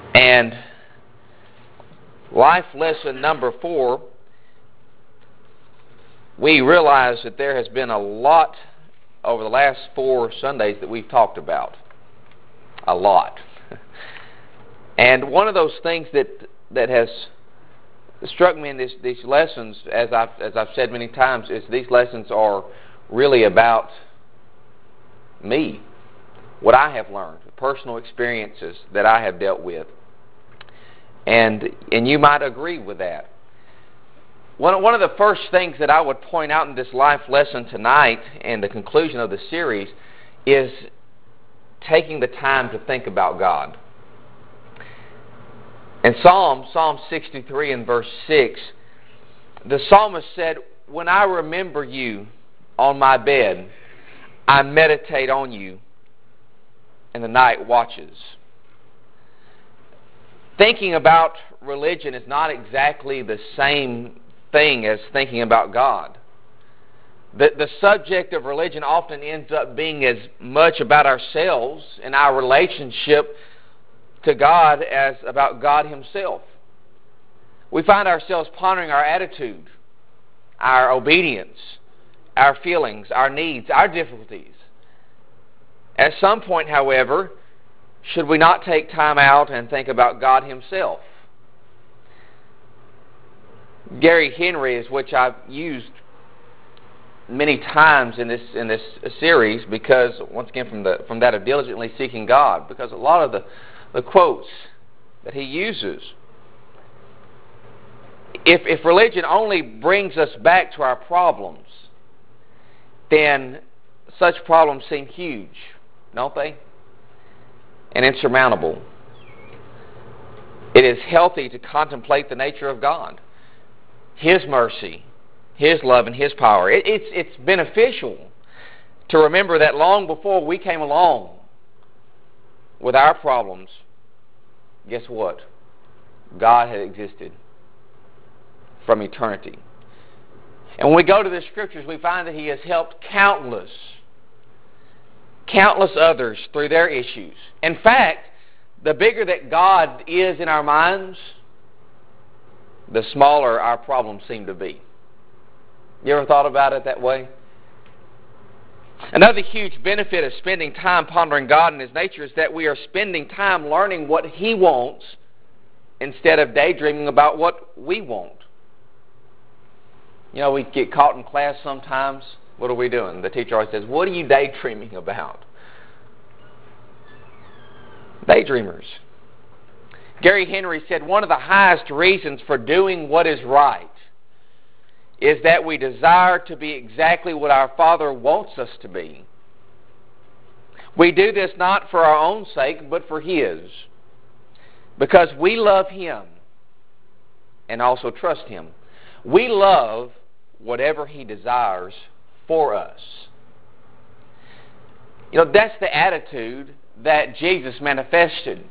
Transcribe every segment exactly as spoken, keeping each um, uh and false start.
And life lesson number four, we realize that there has been a lot over the last four Sundays that we've talked about. A lot. And one of those things that that has struck me in this, these lessons, as I've, as I've said many times, is these lessons are really about me, what I have learned, personal experiences that I have dealt with. And and you might agree with that. One, one of the first things that I would point out in this life lesson tonight and the conclusion of the series is taking the time to think about God. In Psalm, Psalm sixty-three and verse six, the psalmist said, "When I remember you on my bed, I meditate on you in the night watches." Thinking about religion is not exactly the same thing as thinking about God. The, the subject of religion often ends up being as much about ourselves and our relationship to God as about God Himself. We find ourselves pondering our attitude, our obedience, our feelings, our needs, our difficulties. At some point, however, should we not take time out and think about God Himself? Gary Henry, is which I've used many times in this in this series, because once again from the from that of diligently seeking God, because a lot of the the quotes that he uses, if if religion only brings us back to our problems, then such problems seem huge, don't they? And insurmountable. It is healthy to contemplate the nature of God, His mercy, His love, and His power. It, it's, it's beneficial to remember that long before we came along with our problems, guess what? God had existed from eternity. And when we go to the Scriptures, we find that He has helped countless, countless others through their issues. In fact, the bigger that God is in our minds, the smaller our problems seem to be. You ever thought about it that way? Another huge benefit of spending time pondering God and His nature is that we are spending time learning what He wants instead of daydreaming about what we want. You know, we get caught in class sometimes. What are we doing? The teacher always says, "What are you daydreaming about?" Daydreamers. Gary Henry said, "One of the highest reasons for doing what is right is that we desire to be exactly what our Father wants us to be. We do this not for our own sake, but for His, because we love Him and also trust Him. We love whatever He desires for us." You know, that's the attitude that Jesus manifested.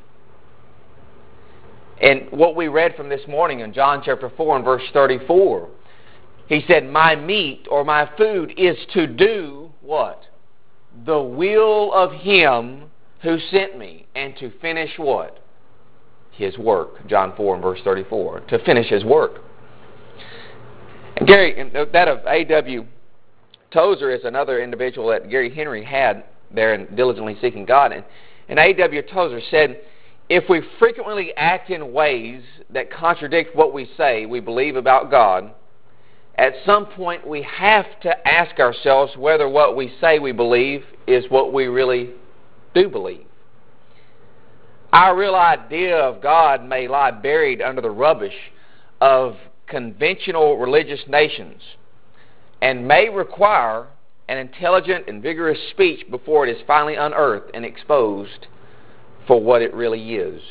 And what we read from this morning in John chapter four and verse thirty-four, He said, "My meat or my food is to do" what? "The will of Him who sent me, and to finish" what? "His work." John four and verse thirty-four. To finish His work. And Gary, that of A W Tozer is another individual that Gary Henry had there in Diligently Seeking God. And, and A W Tozer said, "If we frequently act in ways that contradict what we say we believe about God, at some point we have to ask ourselves whether what we say we believe is what we really do believe. Our real idea of God may lie buried under the rubbish of conventional religious nations and may require an intelligent and vigorous speech before it is finally unearthed and exposed for what it really is.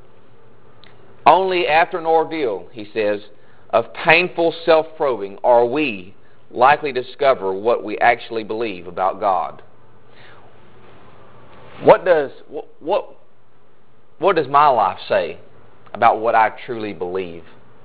Only after an ordeal," he says, "of painful self-probing are we likely to discover what we actually believe about God." What does what what, what does my life say about what I truly believe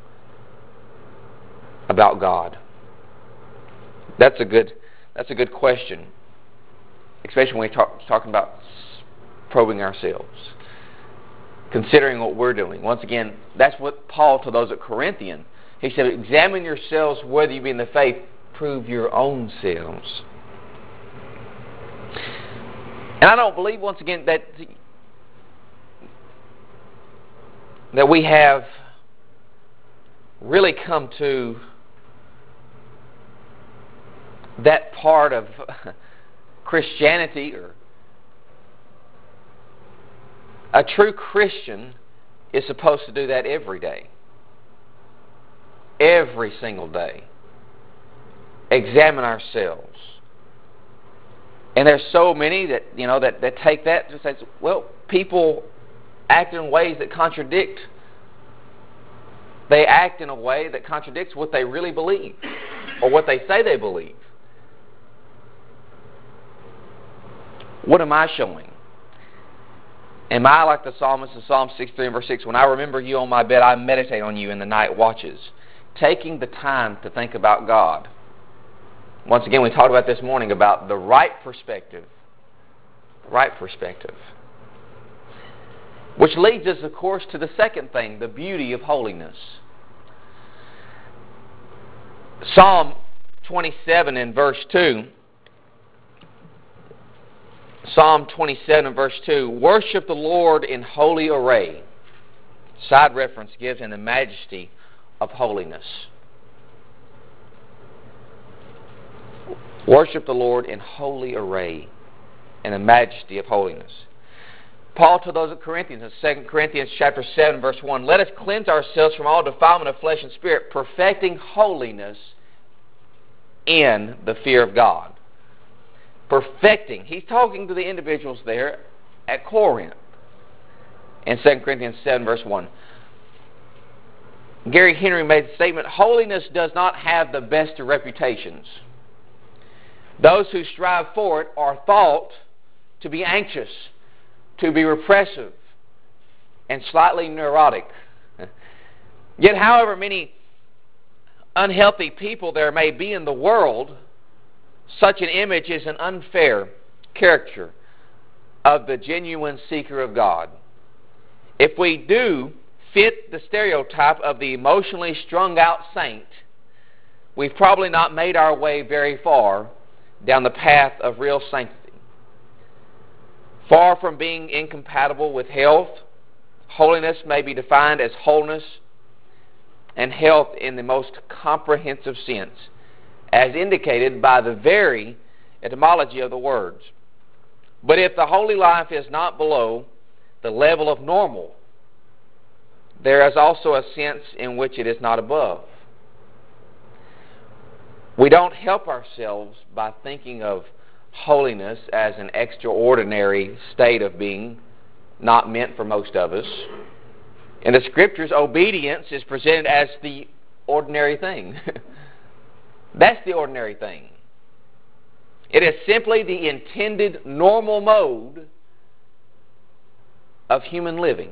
about God? That's a good that's a good question, especially when we talk talking about probing ourselves. considering what we're doing. Once again, that's what Paul told those at Corinthian. He said, examine yourselves whether you be in the faith, prove your own selves. And I don't believe, once again, that that we have really come to that part of Christianity, or a true Christian is supposed to do that every day. Every single day. Examine ourselves. And there's so many that, you know, that, that take that and say, well, people act in ways that contradict. They act in a way that contradicts what they really believe, or what they say they believe. What am I showing? Am I like the psalmist in Psalm sixty-three and verse six? When I remember you on my bed, I meditate on you in the night watches. Taking the time to think about God. Once again, we talked about this morning about the right perspective. Right perspective. Which leads us, of course, to the second thing, the beauty of holiness. Psalm twenty-seven and verse two. Psalm twenty-seven and verse two. Worship the Lord in holy array. Side reference gives in the majesty of holiness. Worship the Lord in holy array, in the majesty of holiness. Paul told those at Corinthians in Second Corinthians chapter seven, verse one, let us cleanse ourselves from all defilement of flesh and spirit, perfecting holiness in the fear of God. Perfecting. He's talking to the individuals there at Corinth in Second Corinthians seven, verse one. Gary Henry made the statement, holiness does not have the best of reputations. Those who strive for it are thought to be anxious, to be repressive, and slightly neurotic. Yet, however many unhealthy people there may be in the world, such an image is an unfair caricature of the genuine seeker of God. If we do fit the stereotype of the emotionally strung out saint, we've probably not made our way very far down the path of real sanctity. Far from being incompatible with health, holiness may be defined as wholeness and health in the most comprehensive sense, as indicated by the very etymology of the words. But if the holy life is not below the level of normal, there is also a sense in which it is not above. We don't help ourselves by thinking of holiness as an extraordinary state of being, not meant for most of us. In the Scriptures, obedience is presented as the ordinary thing. That's the ordinary thing. It is simply the intended normal mode of human living.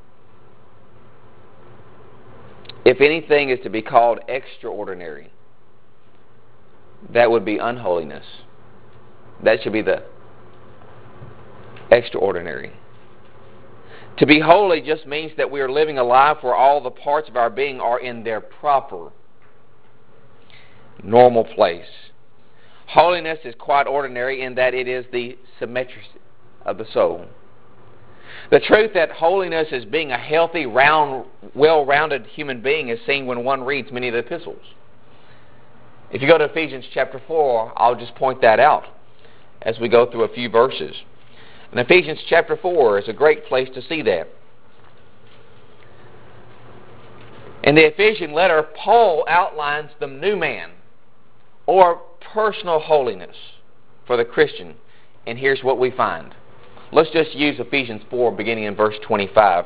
If anything is to be called extraordinary, that would be unholiness. That should be the extraordinary. To be holy just means that we are living a life where all the parts of our being are in their proper, normal place. Holiness is quite ordinary in that it is the symmetry of the soul. The truth that holiness is being a healthy, round, well-rounded human being is seen when one reads many of the epistles. If you go to Ephesians chapter four, I'll just point that out as we go through a few verses. And Ephesians chapter four is a great place to see that. In the Ephesian letter, Paul outlines the new man, or personal holiness for the Christian. And here's what we find. Let's just use Ephesians four, beginning in verse twenty-five.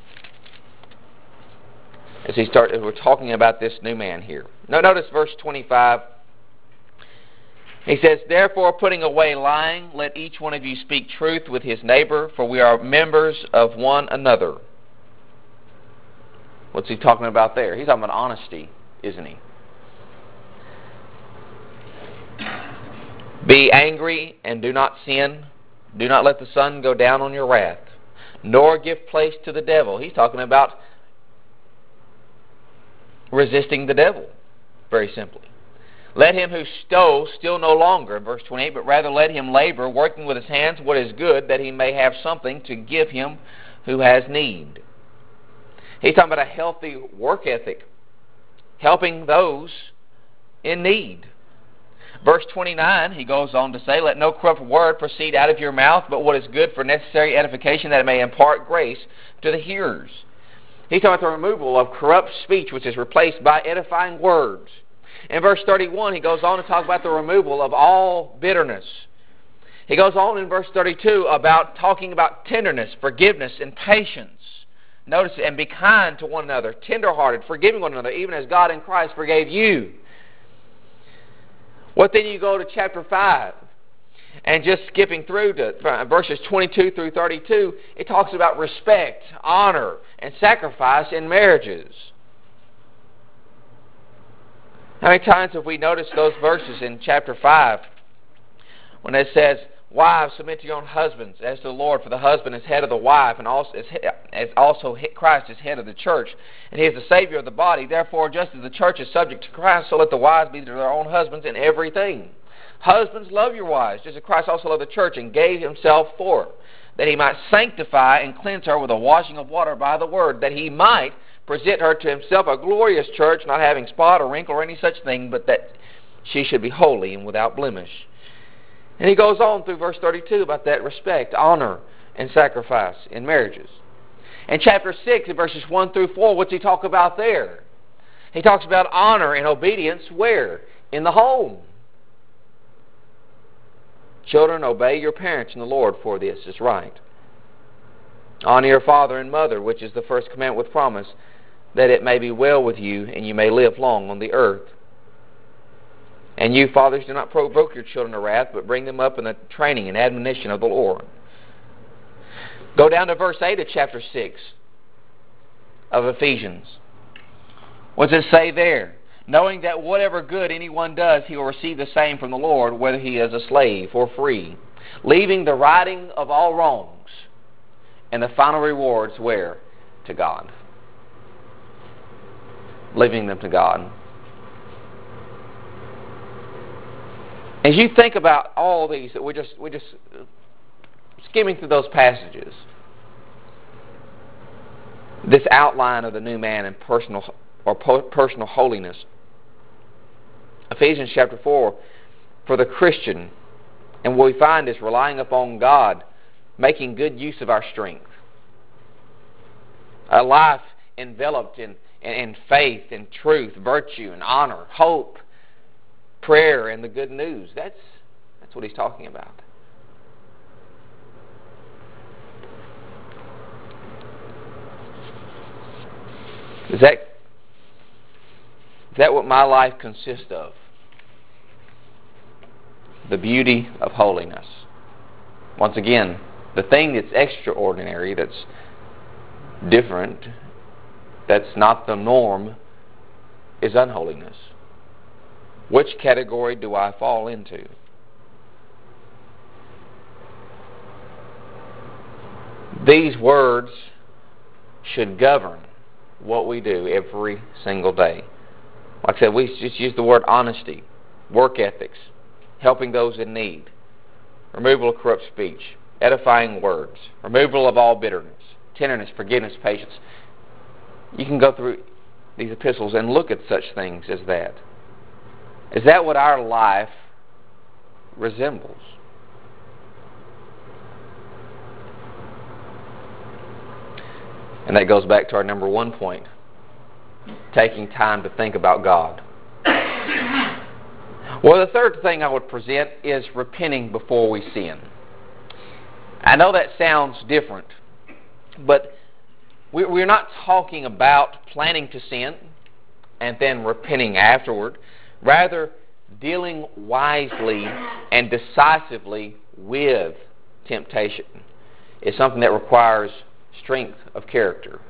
As he start, as we're talking about this new man here. Now notice verse twenty-five. He says, therefore, putting away lying, let each one of you speak truth with his neighbor, for we are members of one another. What's he talking about there? He's talking about honesty, isn't he? Be angry and do not sin. Do not let the sun go down on your wrath. nor give place to the devil. He's talking about resisting the devil, very simply. Let him who stole steal no longer, in verse twenty-eight, but rather let him labor, working with his hands what is good, that he may have something to give him who has need. He's talking about a healthy work ethic, helping those in need. Verse twenty-nine, he goes on to say, let no corrupt word proceed out of your mouth, but what is good for necessary edification, that it may impart grace to the hearers. He's talking about the removal of corrupt speech, which is replaced by edifying words. In verse thirty-one, he goes on to talk about the removal of all bitterness. He goes on in verse thirty-two about talking about tenderness, forgiveness, and patience. Notice, and be kind to one another, tenderhearted, forgiving one another, even as God in Christ forgave you. What then you go to chapter five, and just skipping through to verses twenty-two through thirty-two, it talks about respect, honor, and sacrifice in marriages. How many times have we noticed those verses in chapter five when it says, wives, submit to your own husbands as to the Lord, for the husband is head of the wife, and also as also Christ is head of the church, and he is the Savior of the body. Therefore, just as the church is subject to Christ, so let the wives be to their own husbands in everything. Husbands, love your wives, just as Christ also loved the church and gave himself for her, that he might sanctify and cleanse her with a washing of water by the word, that he might present her to himself a glorious church, not having spot or wrinkle or any such thing, but that she should be holy and without blemish. And he goes on through verse thirty-two about that respect, honor, and sacrifice in marriages. In chapter six, in verses one through four, what's he talk about there? He talks about honor and obedience where? In the home. Children, obey your parents in the Lord, for this is right. Honor your father and mother, which is the first commandment with promise, that it may be well with you and you may live long on the earth. And you, fathers, do not provoke your children to wrath, but bring them up in the training and admonition of the Lord. Go down to verse eight of chapter six of Ephesians. What does it say there? Knowing that whatever good anyone does, he will receive the same from the Lord, whether he is a slave or free. Leaving the righting of all wrongs, and the final rewards where? To God. Leaving them to God. As you think about all these, that we're just we're just skimming through those passages, this outline of the new man and personal or personal holiness. Ephesians chapter four, for the Christian, and what we find is relying upon God, making good use of our strength. A life enveloped in, in faith and truth, virtue and honor, hope, prayer, and the good news. That's, that's what he's talking about. Is that, is that what my life consists of? The beauty of holiness. Once again, the thing that's extraordinary, that's different, that's not the norm, is unholiness. Which category do I fall into? These words should govern what we do every single day. Like I said, we just use the word honesty, work ethics, helping those in need, removal of corrupt speech, edifying words, removal of all bitterness, tenderness, forgiveness, patience. You can go through these epistles and look at such things as that. Is that what our life resembles? And that goes back to our number one point, taking time to think about God. Well, the third thing I would present is repenting before we sin. I know that sounds different, but we're not talking about planning to sin and then repenting afterward. Rather, dealing wisely and decisively with temptation is something that requires strength of character.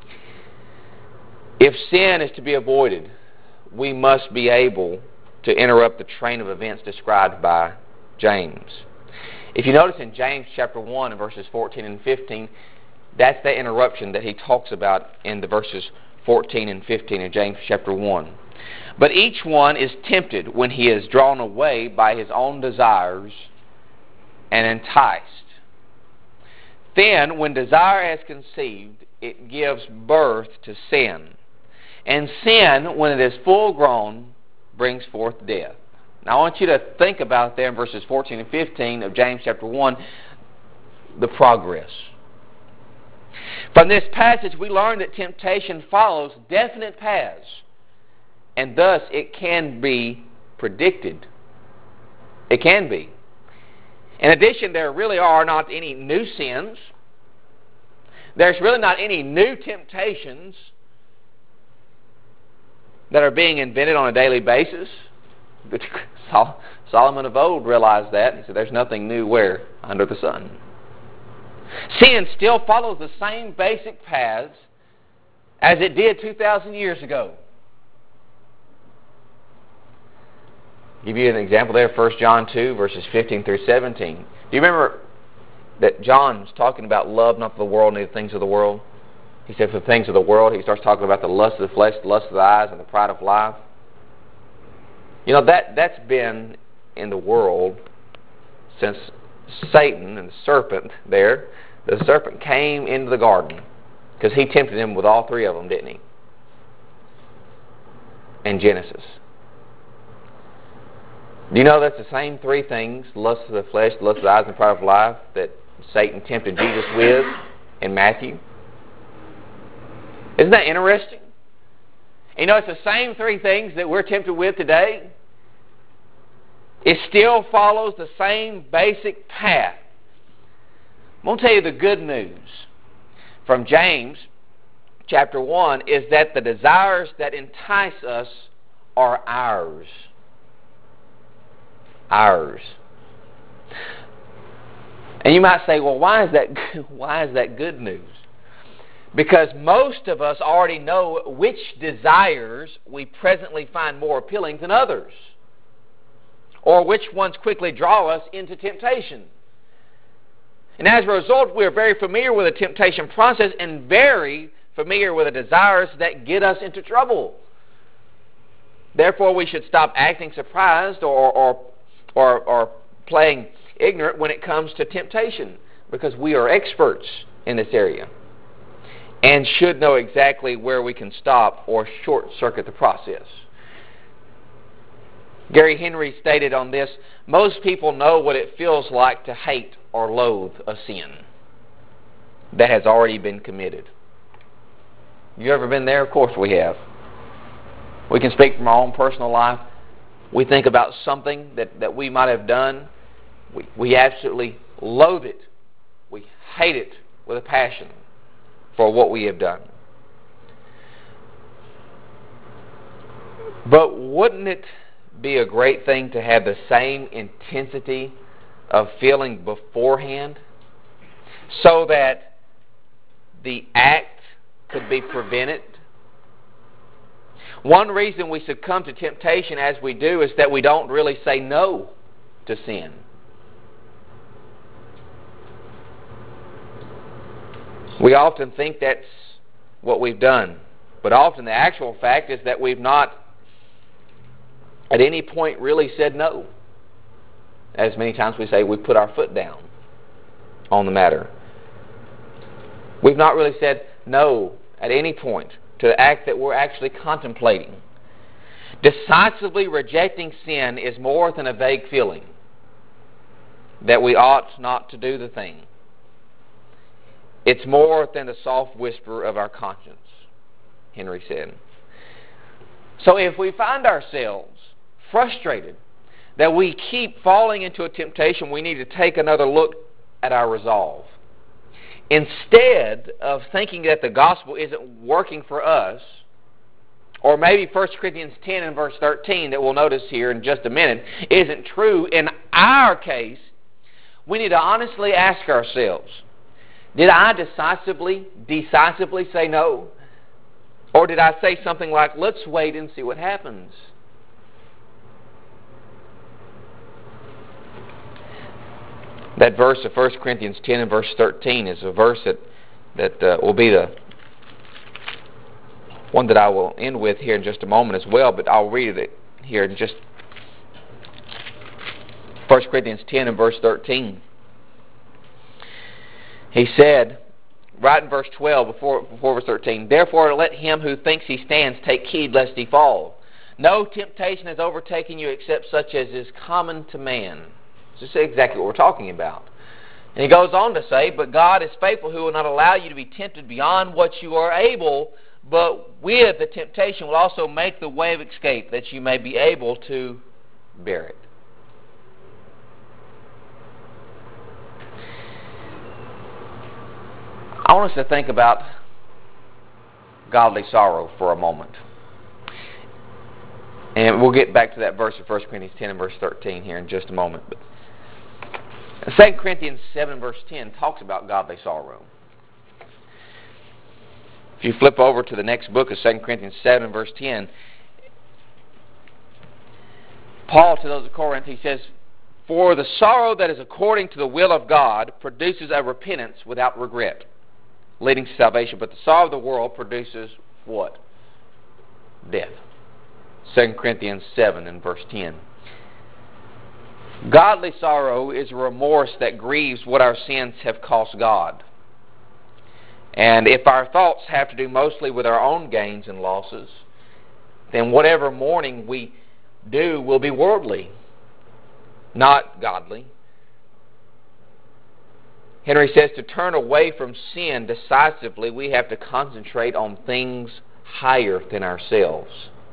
If sin is to be avoided, we must be able to interrupt the train of events described by James. If you notice in James chapter one and verses fourteen and fifteen, That's the interruption that he talks about in the verses fourteen and fifteen of James chapter one. But each one is tempted when he is drawn away by his own desires and enticed. Then, when desire has conceived, it gives birth to sin. And sin, when it is full grown, brings forth death. Now I want you to think about there in verses fourteen and fifteen of James chapter one, the progress. From this passage we learn that temptation follows definite paths, and thus it can be predicted. It can be. In addition, there really are not any new sins. There's really not any new temptations that are being invented on a daily basis. Solomon of old realized that. He said, there's nothing new where? Under the sun. Sin still follows the same basic paths as it did two thousand years ago. I'll give you an example there, First John two, verses fifteen through seventeen. Do you remember that John's talking about love not the world and the things of the world? He said for the things of the world, he starts talking about the lust of the flesh, the lust of the eyes, and the pride of life. You know, that, that's been in the world since Satan and the serpent there. The serpent came into the garden because he tempted him with all three of them, didn't he? In Genesis. Do you know that's the same three things, lust of the flesh, lust of the eyes, and the pride of life, that Satan tempted Jesus with in Matthew? Isn't that interesting? You know, it's the same three things that we're tempted with today. It still follows the same basic path. I'm going to tell you the good news from James chapter one is that the desires that entice us are ours. Ours. And you might say, well, why is that, why is that good news? Because most of us already know which desires we presently find more appealing than others, or which ones quickly draw us into temptation. And as a result, we are very familiar with the temptation process and very familiar with the desires that get us into trouble. Therefore, we should stop acting surprised or, or, or, or playing ignorant when it comes to temptation, because we are experts in this area and should know exactly where we can stop or short-circuit the process. Gary Henry stated on this, most people know what it feels like to hate or loathe a sin that has already been committed. You ever been there? Of course we have. We can speak from our own personal life. We think about something that, that we might have done. We, we absolutely loathe it. We hate it with a passion for what we have done. But wouldn't it be a great thing to have the same intensity of feeling beforehand so that the act could be prevented? One reason we succumb to temptation as we do is that we don't really say no to sin. We often think that's what we've done, but often the actual fact is that we've not at any point really said no. As many times we say we put our foot down on the matter. We've not really said no at any point to the act that we're actually contemplating. Decisively rejecting sin is more than a vague feeling that we ought not to do the thing. It's more than the soft whisper of our conscience, Henry said. So if we find ourselves frustrated that we keep falling into a temptation, we need to take another look at our resolve. Instead of thinking that the gospel isn't working for us, or maybe First Corinthians ten and verse thirteen that we'll notice here in just a minute isn't true in our case, we need to honestly ask ourselves, did I decisively, decisively say no? Or did I say something like, let's wait and see what happens? That verse of First Corinthians ten and verse thirteen is a verse that that uh, will be the one that I will end with here in just a moment as well, but I'll read it here in just First Corinthians ten and verse thirteen. He said, right in verse twelve, before, before verse thirteen, "Therefore let him who thinks he stands take heed lest he fall. No temptation has overtaken you except such as is common to man." This is exactly what we're talking about. And he goes on to say, "But God is faithful, who will not allow you to be tempted beyond what you are able, but with the temptation will also make the way of escape, that you may be able to bear it." I want us to think about godly sorrow for a moment. And we'll get back to that verse of First Corinthians ten and verse thirteen here in just a moment. But Second Corinthians seven verse ten talks about godly sorrow. If you flip over to the next book of Second Corinthians seven verse ten, Paul to those of Corinth, he says, "For the sorrow that is according to the will of God produces a repentance without regret, leading to salvation. But the sorrow of the world produces" what? "Death." Second Corinthians seven and verse ten. Godly sorrow is a remorse that grieves what our sins have cost God. And if our thoughts have to do mostly with our own gains and losses, then whatever mourning we do will be worldly, not godly. Henry says to turn away from sin decisively, we have to concentrate on things higher than ourselves.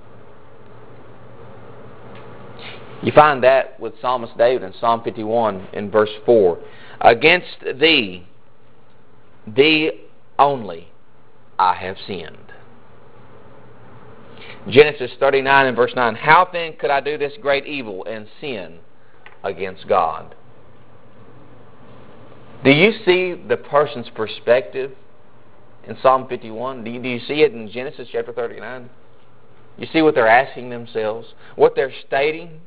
You find that with Psalmist David in Psalm fifty-one in verse four. "Against thee, thee only, I have sinned." Genesis thirty-nine and verse nine. "How then could I do this great evil and sin against God?" Do you see the person's perspective in Psalm fifty-one? Do you, do you see it in Genesis chapter thirty-nine? You see what they're asking themselves? What they're stating?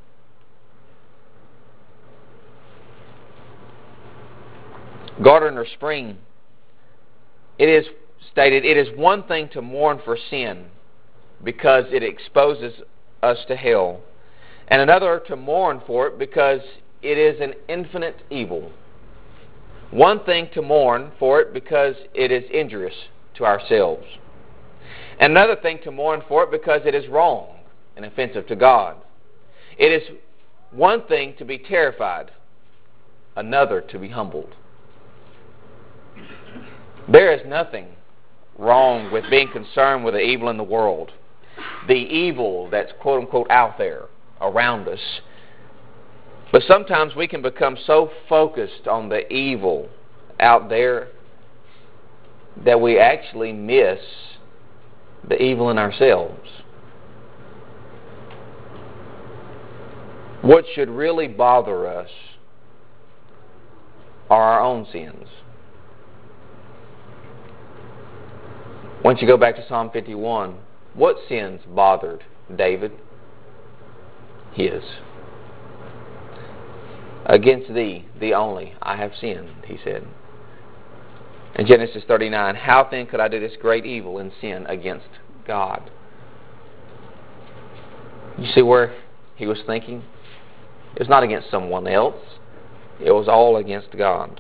Gardner Spring, it is stated, "It is one thing to mourn for sin because it exposes us to hell, and another to mourn for it because it is an infinite evil. One thing to mourn for it because it is injurious to ourselves, and another thing to mourn for it because it is wrong and offensive to God. It is one thing to be terrified, another to be humbled." There is nothing wrong with being concerned with the evil in the world, the evil that's quote-unquote out there around us. But sometimes we can become so focused on the evil out there that we actually miss the evil in ourselves. What should really bother us are our own sins. Once you go back to Psalm fifty-one, what sins bothered David? His. "Against thee, thee only, I have sinned," he said. In Genesis thirty-nine, "How then could I do this great evil and sin against God?" You see where he was thinking? It was not against someone else. It was all against God.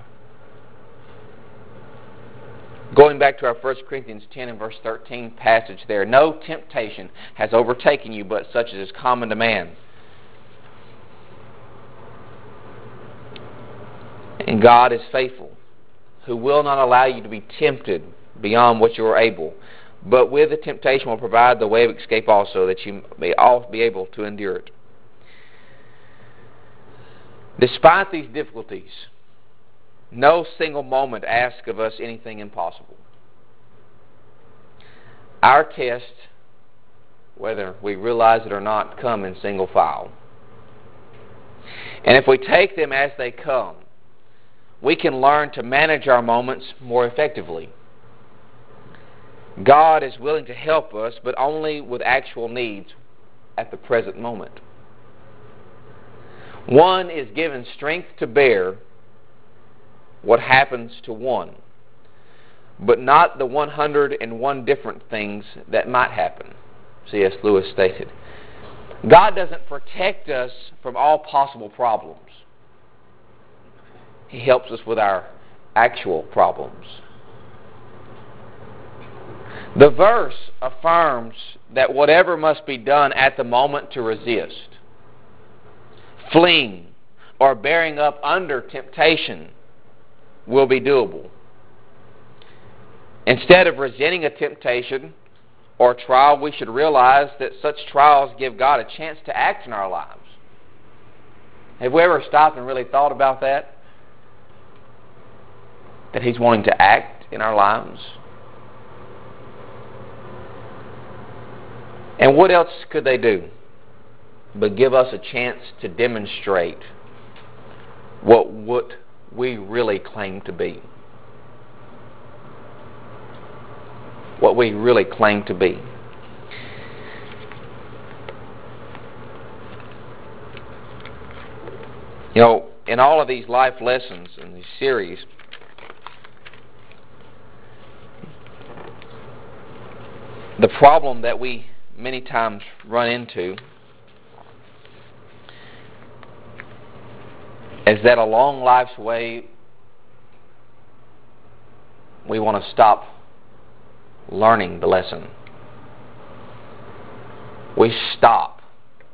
Going back to our First Corinthians ten and verse thirteen passage there, "No temptation has overtaken you but such as is common to man. And God is faithful, who will not allow you to be tempted beyond what you are able, but with the temptation will provide the way of escape also, that you may all be able to endure it." Despite these difficulties, no single moment asks of us anything impossible. Our tests, whether we realize it or not, come in single file. And if we take them as they come, we can learn to manage our moments more effectively. God is willing to help us, but only with actual needs at the present moment. One is given strength to bear what happens to one. but not the one hundred and one different things that might happen, C S Lewis stated. God doesn't protect us from all possible problems. He helps us with our actual problems. The verse affirms that whatever must be done at the moment to resist, fleeing, or bearing up under temptation will be doable. Instead of resenting a temptation or trial, we should realize that such trials give God a chance to act in our lives. Have we ever stopped and really thought about that? That He's wanting to act in our lives? And what else could they do but give us a chance to demonstrate what, what we really claim to be? What we really claim to be. You know, in all of these life lessons in these series, the problem that we many times run into is that along life's way we want to stop learning the lesson. We stop.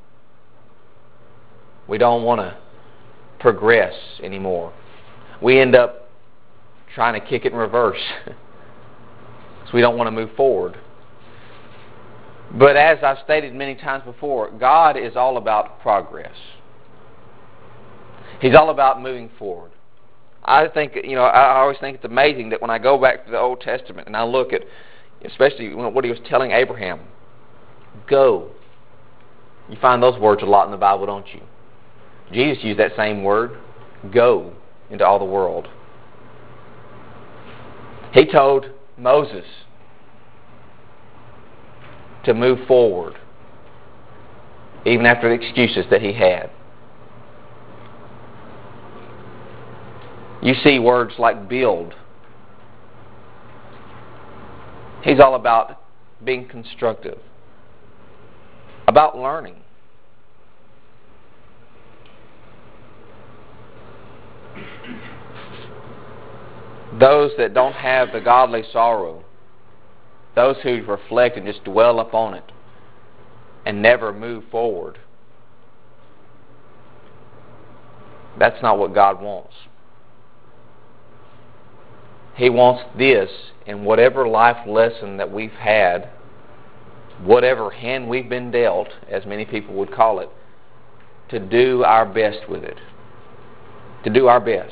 We don't want to progress anymore. We end up trying to kick it in reverse because we don't want to move forward. But as I've stated many times before, God is all about progress. He's all about moving forward. I think, you know, I always think it's amazing that when I go back to the Old Testament and I look at, especially what He was telling Abraham, go. You find those words a lot in the Bible, don't you? Jesus used that same word, go, into all the world. He told Moses to move forward, even after the excuses that he had. You see words like build. He's all about being constructive, about learning. Those that don't have the godly sorrow, those who reflect and just dwell upon it and never move forward, that's not what God wants. He wants this in whatever life lesson that we've had, whatever hand we've been dealt, as many people would call it, to do our best with it. To do our best.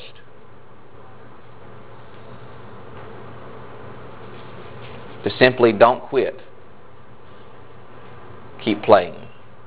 To simply don't quit. Keep playing.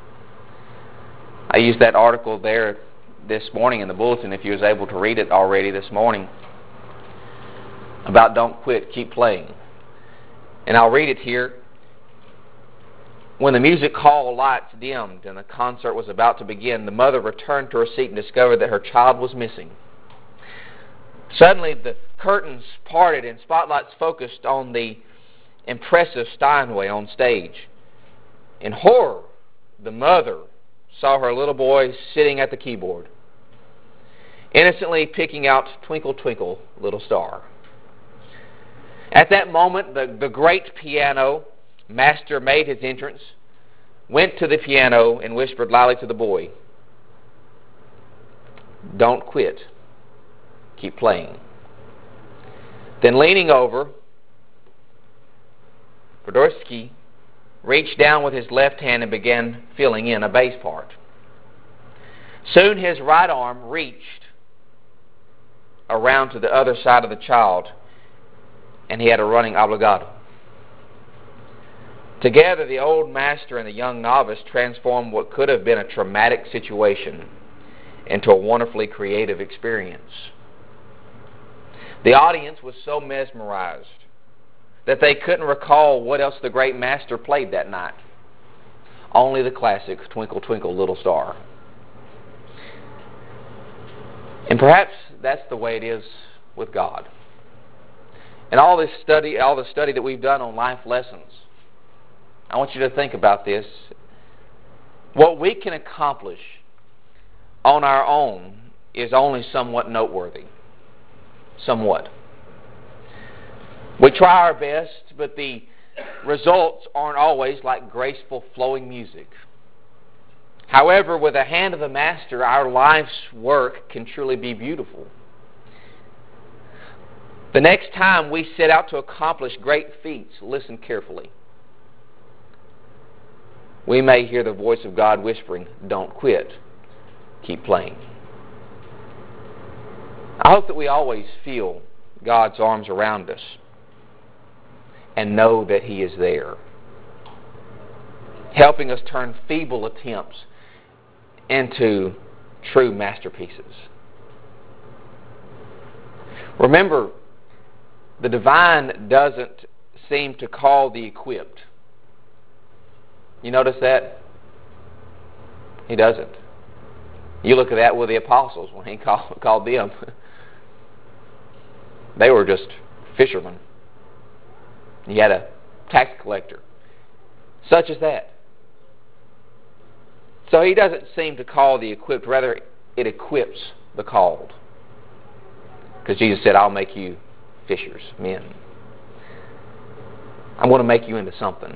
I used that article there this morning in the bulletin, if you was able to read it already this morning, about don't quit, keep playing. And I'll read it here. When the music hall lights dimmed and the concert was about to begin, the mother returned to her seat and discovered that her child was missing. Suddenly the curtains parted and spotlights focused on the impressive Steinway on stage. In horror, the mother saw her little boy sitting at the keyboard, innocently picking out Twinkle, Twinkle, Little Star. At that moment, the, the great piano master made his entrance, went to the piano, and whispered loudly to the boy, "Don't quit. Keep playing." Then leaning over, Fedorsky reached down with his left hand and began filling in a bass part. Soon his right arm reached around to the other side of the child, and he had a running obligato. Together, the old master and the young novice transformed what could have been a traumatic situation into a wonderfully creative experience. The audience was so mesmerized that they couldn't recall what else the great master played that night. Only the classic Twinkle, Twinkle, Little Star. And perhaps that's the way it is with God. And all this study, all the study that we've done on life lessons, I want you to think about this. What we can accomplish on our own is only somewhat noteworthy. Somewhat. We try our best, but the results aren't always like graceful flowing music. However, with the hand of the Master, our life's work can truly be beautiful. The next time we set out to accomplish great feats, listen carefully. We may hear the voice of God whispering, "Don't quit. Keep playing." I hope that we always feel God's arms around us and know that He is there, helping us turn feeble attempts into true masterpieces. Remember, the divine doesn't seem to call the equipped. You notice that? He doesn't. You look at that with the apostles when He call, called them. They were just fishermen. He had a tax collector. Such as that. So He doesn't seem to call the equipped. Rather, it equips the called. Because Jesus said, "I'll make you fishers, men. I'm going to make you into something."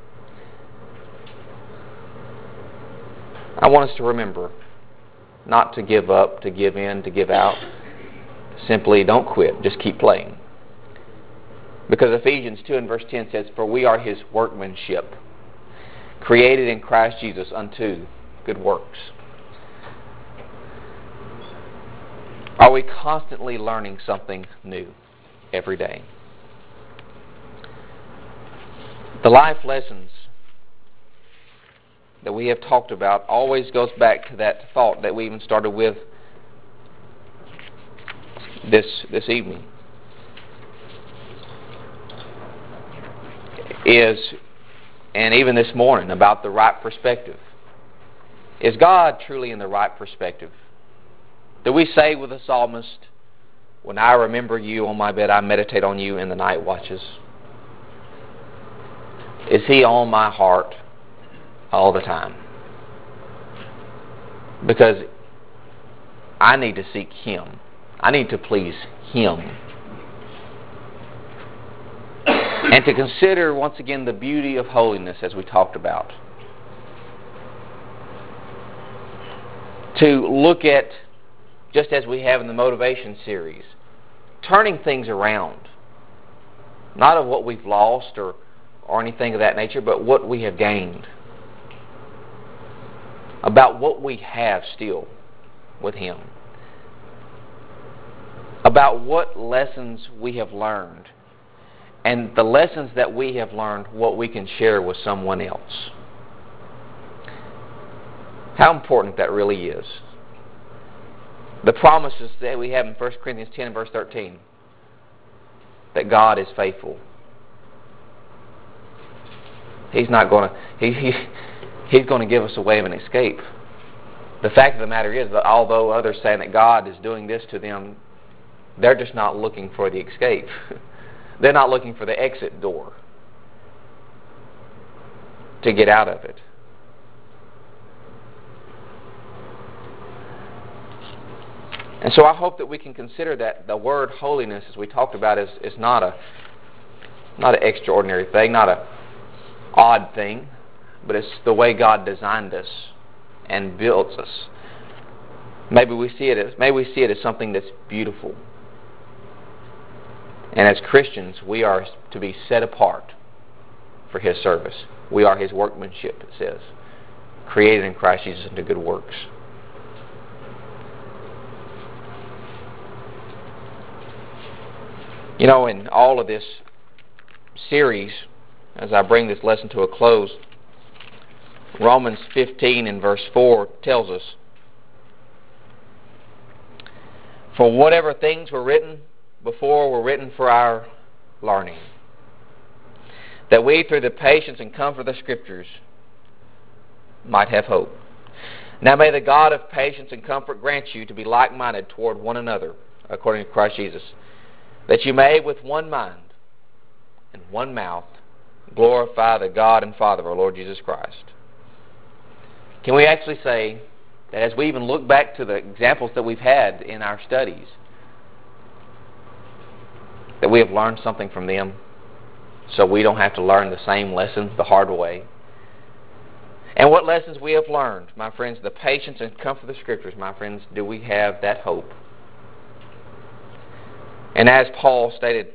I want us to remember not to give up, to give in, to give out. Simply don't quit. Just keep playing. Because Ephesians two and verse ten says, "For we are His workmanship, created in Christ Jesus unto good works." Are we constantly learning something new every day? The life lessons that we have talked about always goes back to that thought that we even started with this this evening. Is, and even this morning, about the right perspective. Is God truly in the right perspective? Do we say with the psalmist, "When I remember you on my bed, I meditate on you in the night watches"? Is He on my heart all the time? Because I need to seek Him. I need to please Him. And to consider once again the beauty of holiness as we talked about. To look at, just as we have in the motivation series, turning things around. Not of what we've lost or, or anything of that nature, but what we have gained. About what we have still with Him. About what lessons we have learned. And the lessons that we have learned, what we can share with someone else. How important that really is. The promises that we have in First Corinthians ten and verse thirteen. That God is faithful. He's not going to, he, he, He's going to give us a way of an escape. The fact of the matter is that although others say that God is doing this to them, they're just not looking for the escape. They're not looking for the exit door to get out of it. And so I hope that we can consider that the word holiness, as we talked about, is, is not a not an extraordinary thing, not a odd thing, but it's the way God designed us and builds us. Maybe we see it as maybe we see it as something that's beautiful. And as Christians, we are to be set apart for His service. We are His workmanship, it says, created in Christ Jesus unto good works. You know, in all of this series, as I bring this lesson to a close, Romans fifteen and verse four tells us, "For whatever things were written before were written for our learning, that we through the patience and comfort of the Scriptures might have hope. Now may the God of patience and comfort grant you to be like-minded toward one another, according to Christ Jesus, that you may with one mind and one mouth glorify the God and Father of our Lord Jesus Christ. Can we actually say that as we even look back to the examples that we've had in our studies, that we have learned something from them so we don't have to learn the same lessons the hard way? And what lessons we have learned, my friends, the patience and comfort of the Scriptures, my friends, do we have that hope? And as Paul stated,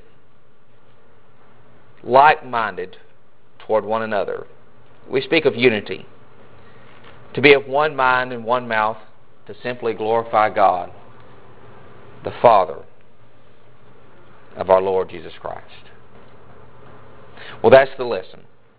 like-minded toward one another. We speak of unity. To be of one mind and one mouth, to simply glorify God, the Father of our Lord Jesus Christ. Well, that's the lesson.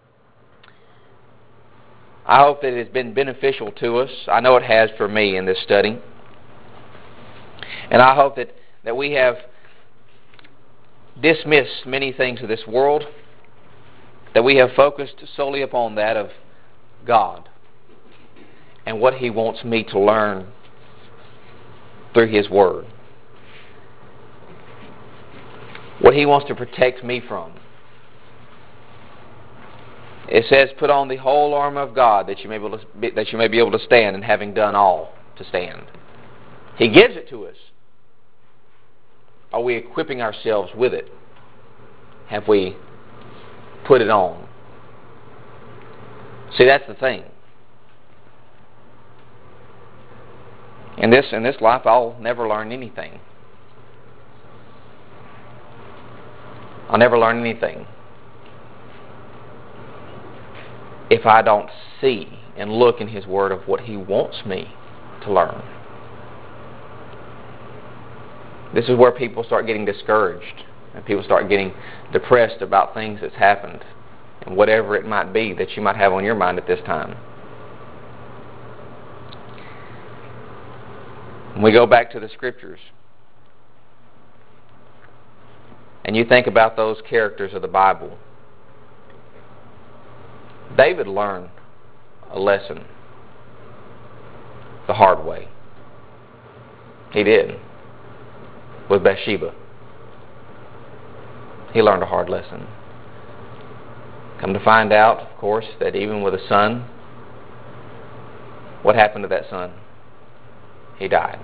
I hope that it has been beneficial to us. I know it has for me in this study. And I hope that, that we have dismissed many things of this world, that we have focused solely upon that of God and what He wants me to learn through His Word. What He wants to protect me from. It says, put on the whole armor of God that you may be able to, that you may be able to stand, and having done all, to stand. He gives it to us. Are we equipping ourselves with it? Have we put it on? See, that's the thing. In this, in this life, I'll never learn anything. I'll never learn anything if I don't see and look in His Word of what He wants me to learn. This is where people start getting discouraged and people start getting depressed about things that's happened and whatever it might be that you might have on your mind at this time. When we go back to the Scriptures and you think about those characters of the Bible, David learned a lesson the hard way. He did. With Bathsheba. He learned a hard lesson. Come to find out, of course, that even with a son, what happened to that son? He died.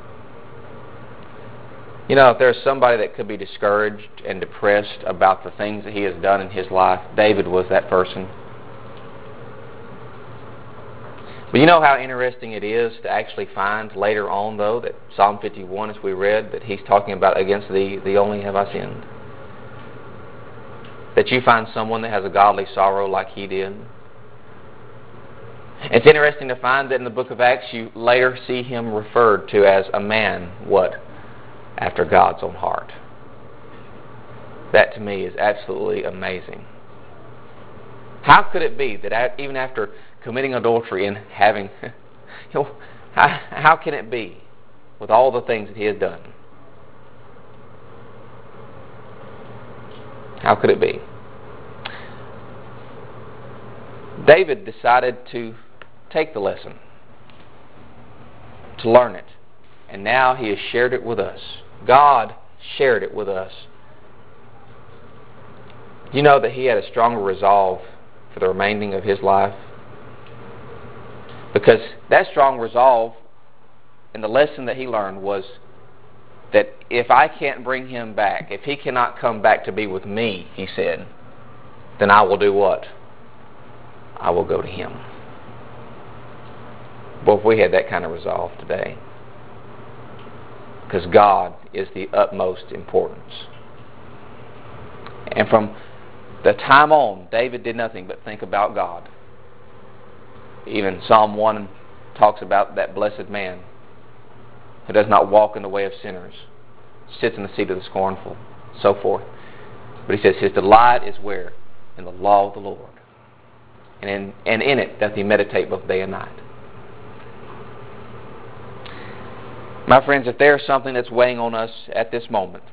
You know, if there's somebody that could be discouraged and depressed about the things that he has done in his life, David was that person. But you know how interesting it is to actually find later on, though, that Psalm fifty-one, as we read, that he's talking about against thee, thee only have I sinned. That you find someone that has a godly sorrow like he did. It's interesting to find that in the book of Acts, you later see him referred to as a man, what? After God's own heart. That to me is absolutely amazing. How could it be that even after committing adultery and having, you know, how, how can it be with all the things that he has done? How could it be? David decided to take the lesson, to learn it, and now he has shared it with us. God shared it with us. You know that he had a stronger resolve for the remaining of his life? Because that strong resolve and the lesson that he learned was that if I can't bring him back, if he cannot come back to be with me, he said, then I will do what? I will go to him. Boy, if we had that kind of resolve today. Because God is the utmost importance. And from the time on, David did nothing but think about God. Even Psalm one talks about that blessed man who does not walk in the way of sinners, sits in the seat of the scornful, so forth. But he says his delight is where? In the law of the Lord. And in, and in it doth he meditate both day and night. My friends, if there's something that's weighing on us at this moment,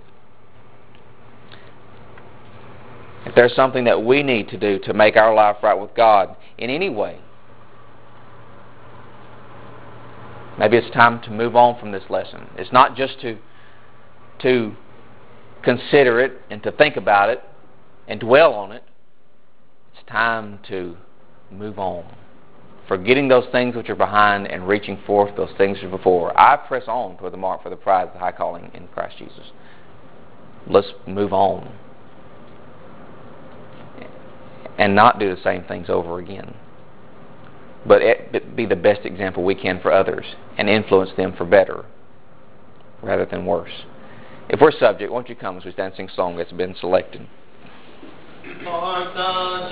if there's something that we need to do to make our life right with God in any way, maybe it's time to move on from this lesson. It's not just to to consider it and to think about it and dwell on it, it's time to move on. Forgetting those things which are behind and reaching forth those things which are before. I press on toward the mark for the prize of the high calling in Christ Jesus. Let's move on and not do the same things over again, but be the best example we can for others and influence them for better rather than worse. If we're subject, won't you come as we stand and sing a song that's been selected?